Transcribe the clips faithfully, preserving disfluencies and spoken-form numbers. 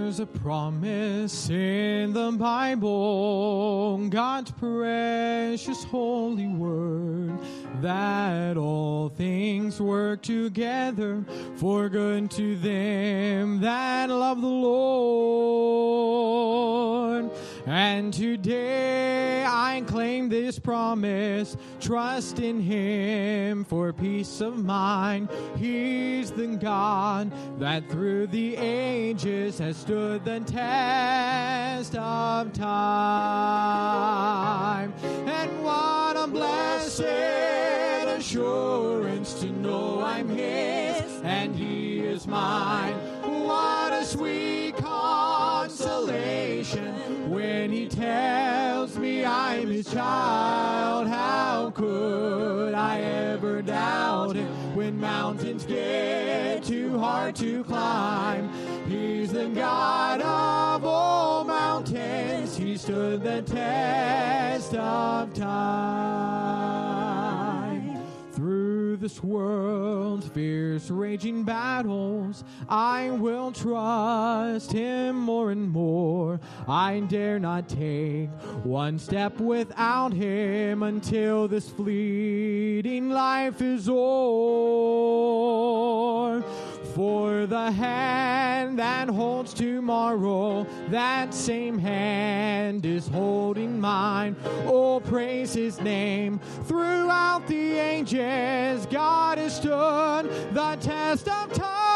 There's a promise in the Bible, God's precious holy word, that all things work together for good to them that love the Lord. And today I claim this promise, trust in Him for peace of mind. He's the God that through the ages has stood the test of time. And what a blessed assurance to know I'm His and He is mine. What a sweet consolation when He tells me I'm His child. How could I ever doubt it when mountains get too hard to climb? He's the God of all mountains. He stood the test of time. Through this world's fierce raging battles, I will trust Him more and more. I dare not take one step without Him until this fleeting life is o'er. For the hand that holds tomorrow, that same hand is holding mine. Oh, praise His name. Throughout the ages, God has stood the test of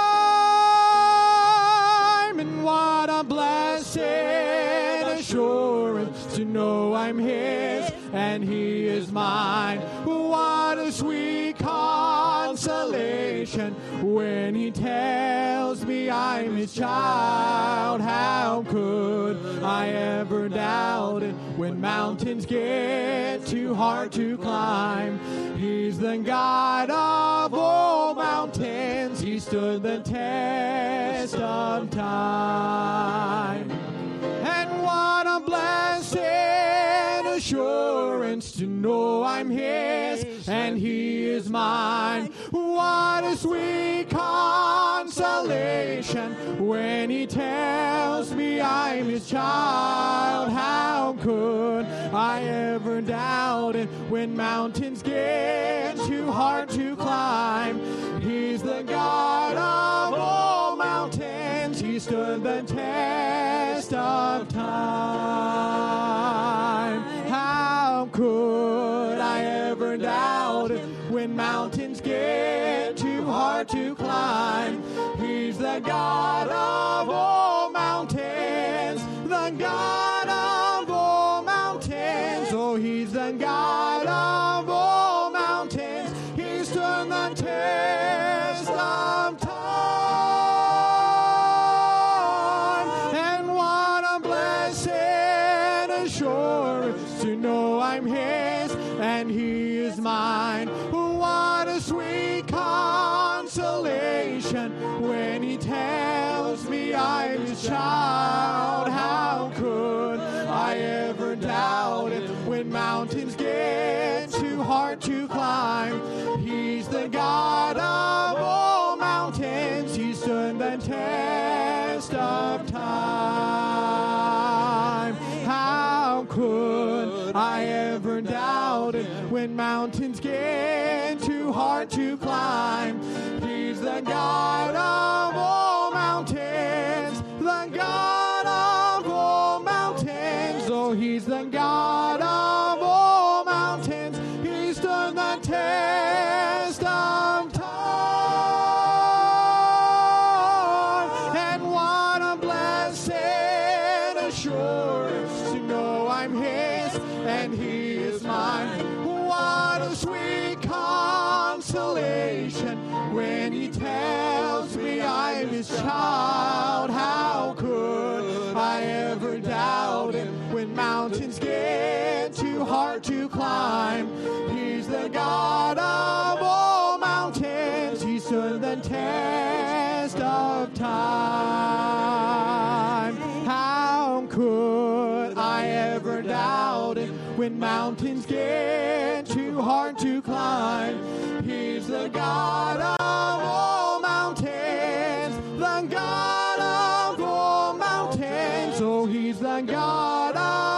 time. And what a blessed assurance to know I'm His and He is mine. What a sweet consolation when He tells me I'm His child. How could I ever doubt it when mountains get too hard to climb? He's the God of all mountains. He stood the test of time. And what a blessed assurance to know I'm His and He is mine. What a sweet consolation when He tells me I'm His child. How could I ever doubt it when mountains get too hard to climb? He's the God of all mountains. He stood the test of time. How could I ever doubt it when mountains get too hard to climb? He's the God of all mountains, the God of all mountains. Oh, He's the God of all mountains. He stood the test of time. And what a blessed assurance to know I'm His and He is mine. What a sweet consolation when He tells me I'm His child. How could I ever doubt it when mountains get too hard to climb? He's the God of all mountains. He stood the test of time. How could I ever doubt it when mountains get too hard to climb? He's the God of all mountains, the God of all mountains. Oh, He's the God of all mountains. He stood the test of time. And what a blessed assurance to know I'm His and He is mine. What a sweet consolation when He tells me I'm His child. How could I ever doubt it when mountains get too hard to climb? He's the God of all mountains. He stood the test of time. How could I ever doubt it when mountains get too hard to climb? He's the God of all mountains, the God of all mountains. God